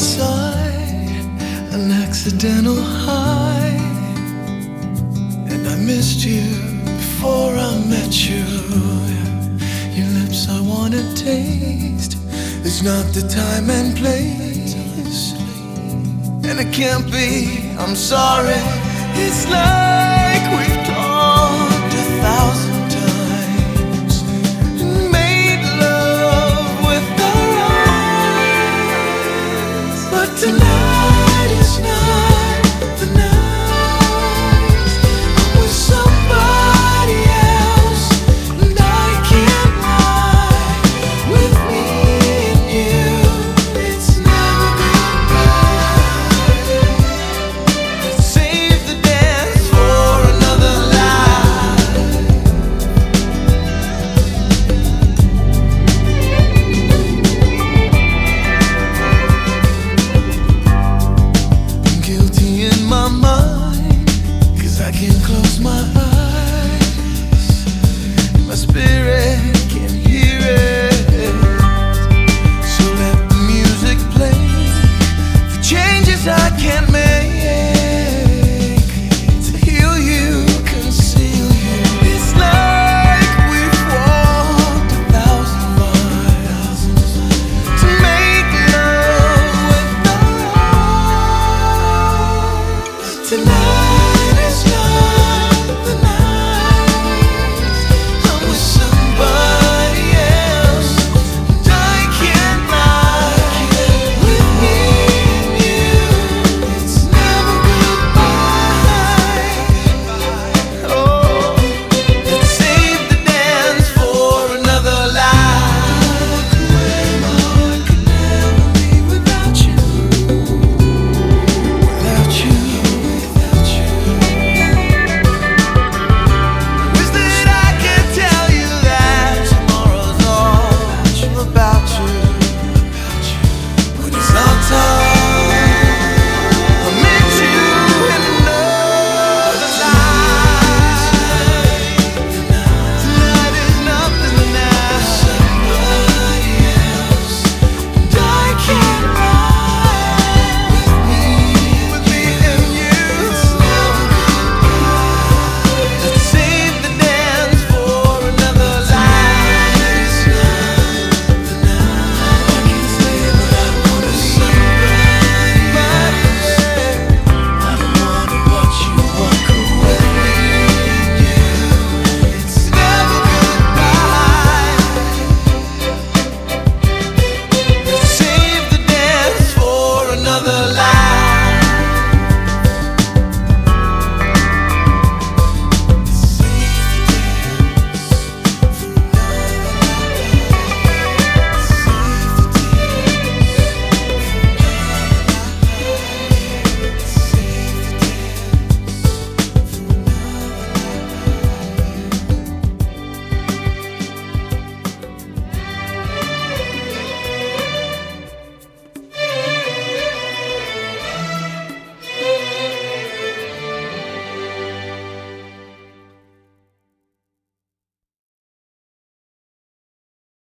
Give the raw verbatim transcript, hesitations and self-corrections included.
side, an accidental high. And I missed you before I met you. Your lips I wanna taste. It's not the time and place, and it can't be, I'm sorry. It's like we've talked a thousand times and made love with our eyes, but tonight is not the night. I'm with somebody else, and I can't lie. With me and you, it's never goodbye. Let's save the dance for another life. I'm guilty in my mind, 'cause I can't close my eyes.